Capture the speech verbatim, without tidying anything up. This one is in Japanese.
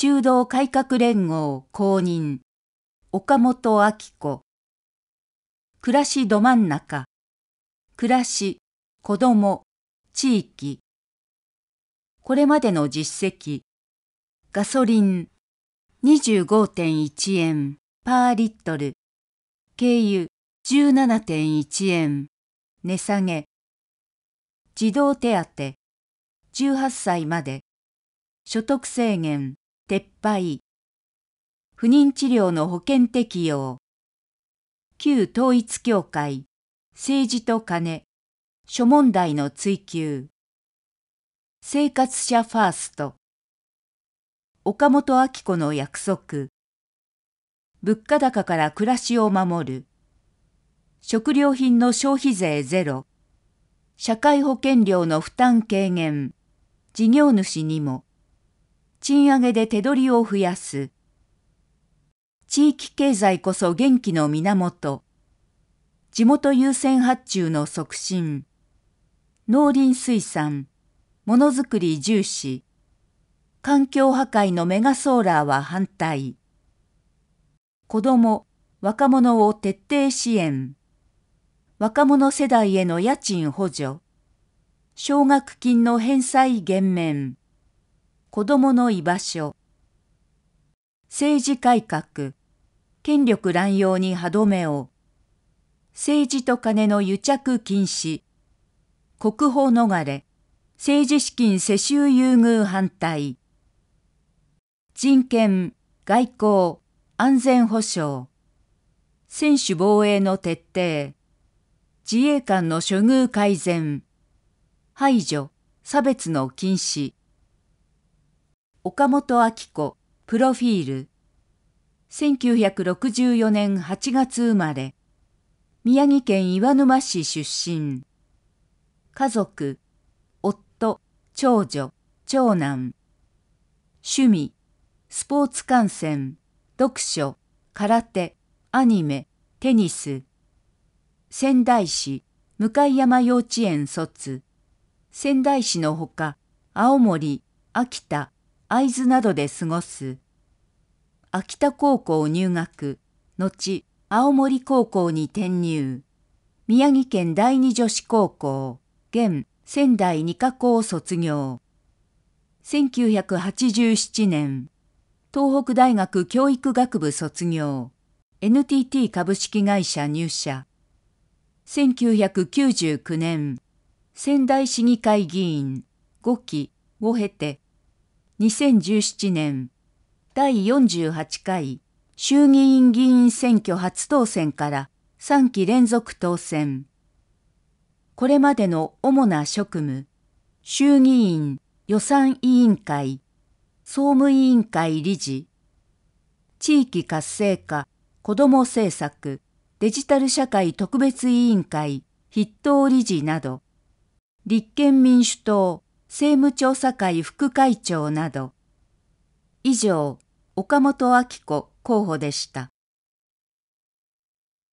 修道改革連合公認、岡本明子。暮らしど真ん中、暮らし、子ども、地域。これまでの実績、ガソリン にじゅうごてんいちえんパーリットル、軽油 じゅうななてんいちえん、値下げ。児童手当、じゅうはっさいまで、所得制限、撤廃。不妊治療の保険適用。旧統一教会、政治とカネ、諸問題の追及。生活者ファースト。岡本明子の約束。物価高から暮らしを守る。食料品の消費税ゼロ。社会保険料の負担軽減。事業主にも。賃上げで手取りを増やす。地域経済こそ元気の源。地元優先発注の促進。農林水産。ものづくり重視。環境破壊のメガソーラーは反対。子ども、若者を徹底支援。若者世代への家賃補助。奨学金の返済減免。子どもの居場所。政治改革。権力乱用に歯止めを。政治と金の癒着禁止。国宝逃れ。政治資金世襲優遇反対。人権、外交、安全保障。専守防衛の徹底。自衛官の処遇改善。排除、差別の禁止。岡本明子、プロフィール。せんきゅうひゃくろくじゅうよねんはちがつ生まれ。宮城県岩沼市出身。家族、夫、長女、長男。趣味、スポーツ観戦、読書、空手、アニメ、テニス。仙台市、向山幼稚園卒。仙台市のほか、青森、秋田、会津などで過ごす。秋田高校入学、後、青森高校に転入。宮城県第二女子高校、現仙台二科校卒業。せんきゅうひゃくはちじゅうななねん、東北大学教育学部卒業。エヌティーティー 株式会社入社。せんきゅうひゃくきゅうじゅうきゅうねん、仙台市議会議員ごきを経て、にせんじゅうななねん、だいよんじゅうはちかい衆議院議員選挙初当選からさんき連続当選。これまでの主な職務、衆議院予算委員会、総務委員会理事、地域活性化、子ども政策、デジタル社会特別委員会筆頭理事など、立憲民主党政務調査会副会長など、以上、岡本明子候補でした。